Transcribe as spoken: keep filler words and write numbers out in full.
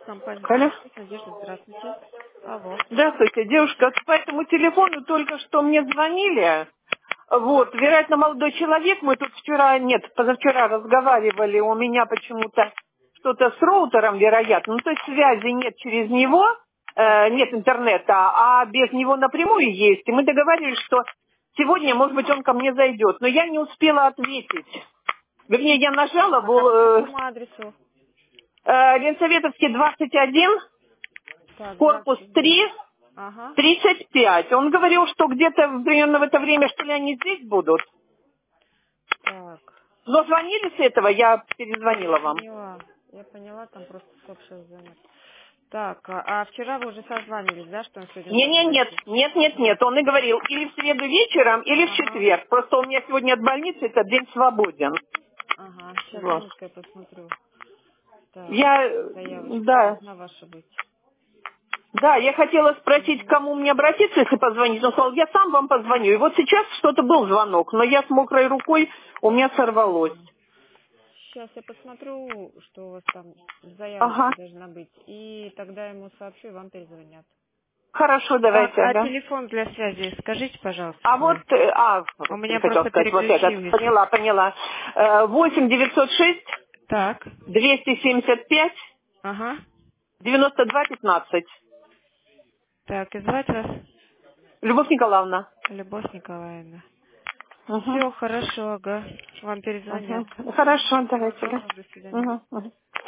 Компания Алло. Надежда, здравствуйте. Алло. Здравствуйте, девушка. По этому телефону только что мне звонили. Вот, вероятно, молодой человек. Мы тут вчера, нет, позавчера разговаривали. У меня почему-то что-то с роутером, вероятно. Ну, то есть связи нет через него, Так, э, нет интернета, а без него напрямую есть. И мы договорились, что сегодня, может быть, он ко мне зайдет. Но я не успела ответить. Вернее, я нажала, ага, так, был, по э, какому адресу? э, Ленсоветовский двадцать один, Так, корпус двадцать один. три. Ага. Тридцать пять. Он говорил, что где-то примерно в это время, что ли, они здесь будут. Так, Но звонили с этого, я я перезвонила вам. поняла. Я поняла, там просто стоп сейчас занят. Так, а, а вчера вы уже созванивались, да, что он сегодня Не, должен не, нет, зайти? нет, нет, нет. Он и говорил, или в среду вечером, или в Ага. четверг. Просто у меня сегодня от больницы этот день свободен. Ага, сейчас, Вот. минутку, я посмотрю. Так, Я, э, заявочка да, должна ваша быть. да, я хотела спросить, к Угу. кому мне обратиться, если позвонить. Он сказал, я сам вам позвоню. И вот сейчас что-то был звонок, но я с мокрой рукой, у меня сорвалось. Сейчас я посмотрю, что у вас там Ага, заявочка должна быть, и тогда ему сообщу, и вам перезвонят. хорошо, Так, давайте, а ага. телефон для связи скажите, пожалуйста, А вот, свой. э, а, У господи, меня хотела просто сказать, вот этот, переключились. поняла, поняла. Э, восемь девятьсот шесть Так, двести семьдесят пять ага. девяносто два пятнадцать. Так, и звать вас Любовь Николаевна. Любовь Николаевна. Угу, Все хорошо, ага. Вам перезвонят. угу. Хорошо, давайте, Всего да. доброго, до свидания. Угу, угу.